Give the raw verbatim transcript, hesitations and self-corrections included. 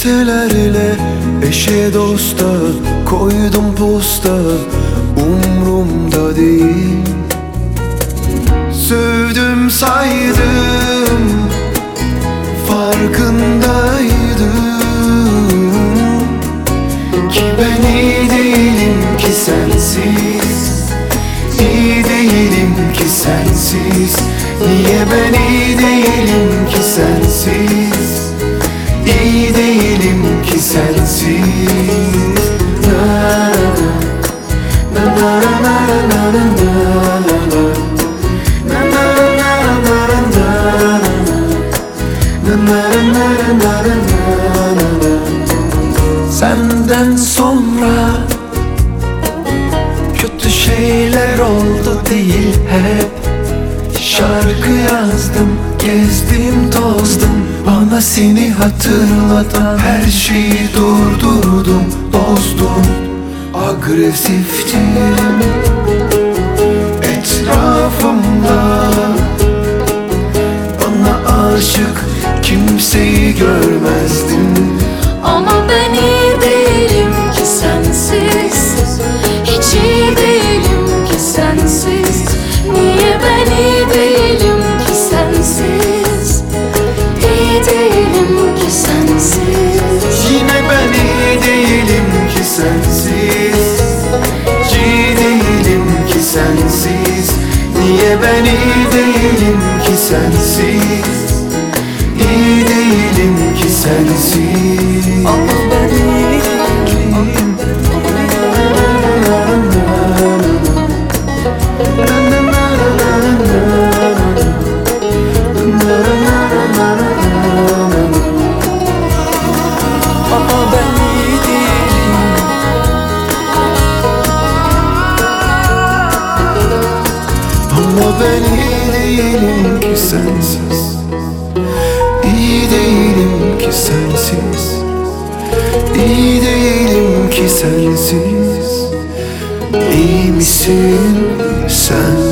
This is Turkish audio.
gecelerle eşe dosta koydum posta, umrumda değil. Sövdüm saydım, farkındaydım ki ben iyi değilim ki sensiz, iyi değilim ki sensiz. Niye ben iyi değilim ki sensiz, iyi değilim ki sensiz. Na na na na na na na na. Senden sonra kötü şeyler oldu değil hep. Şarkı yazdım, gezdim tozdum, bana seni hatırlatan her şeyi durdurdum, bozdum. Agresiftim etrafımda, bana aşık kimseyi görmezdim. Ama ben iyi değilim ki sensiz, hiç iyi değilim ki sensiz. Niye ben iyi değilim ki sensiz, iyi değilim ki sensiz. Yine ben iyi değilim ki sensiz, iyi değilim ki sensiz. Niye ben iyi değilim ki sensiz, iyi değilim ki sensiz. Ama ben iyi değilim. Ama ben iyi değilim. Ama ben iyi değilim ki sensiz, İyi değilim ki sensiz, iyi değilim ki sensiz. İyi misin sen?